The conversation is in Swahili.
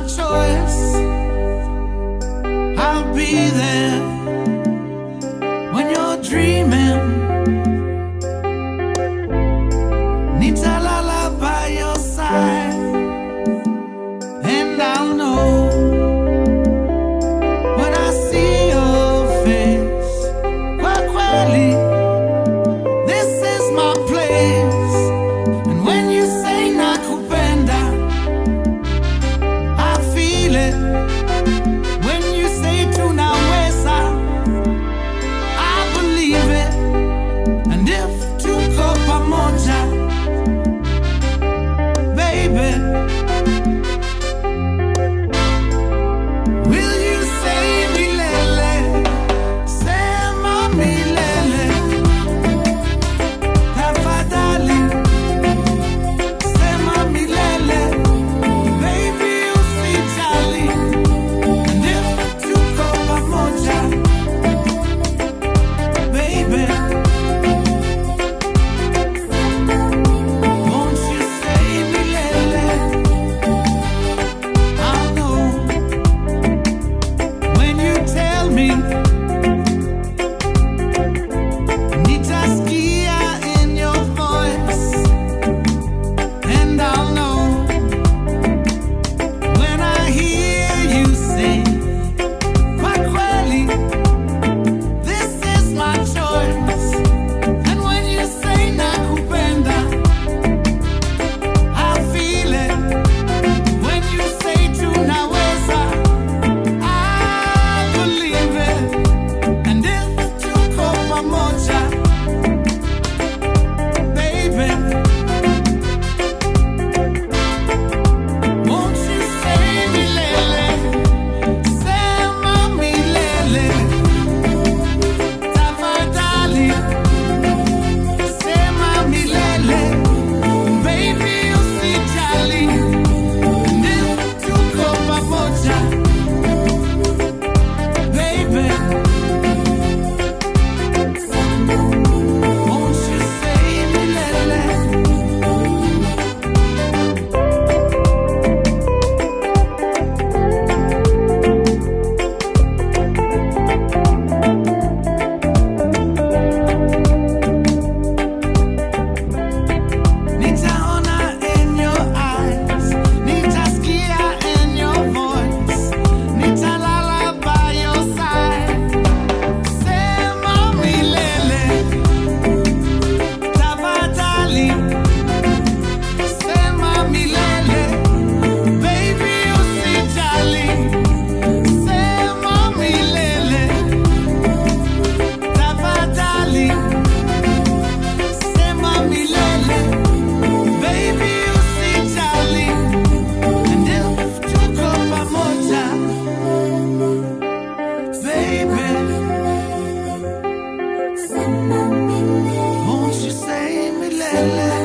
choice. I'll be there when you're dreaming. Nitalala by your side, and I'll know when I see your face. Kwa kweli, this is my place. And when you say nakupenda, I feel it. When you say tunaweza, I believe it. And if tuko pamoja, baby, will you say milele? Sema milele. Tafadhali, sema milele. Baby, usijali. And if tuko pamoja, baby, won't you say milele? I know when you tell me, nitaskia in your voice, and I'll know when I hear you say, kwa kweli, this is my choice. And when you say nakupenda, I feel it. When you say tunaweza, I believe it. And if tuko pamoja, baby, won't you say milele? Sema milele. Tafadhali, sema milele. Baby, usijali. And if tuko pamoja, baby, won't you say milele? Nitaona in your eyes, nitaskia in your voice, nitalala by your side. Sema milele. Tafadhali, sema milele. Baby, usijali. Sema milele. Tafadhali, sema milele. Baby, usijali. And if tuko pamoja, baby, won't you say milele?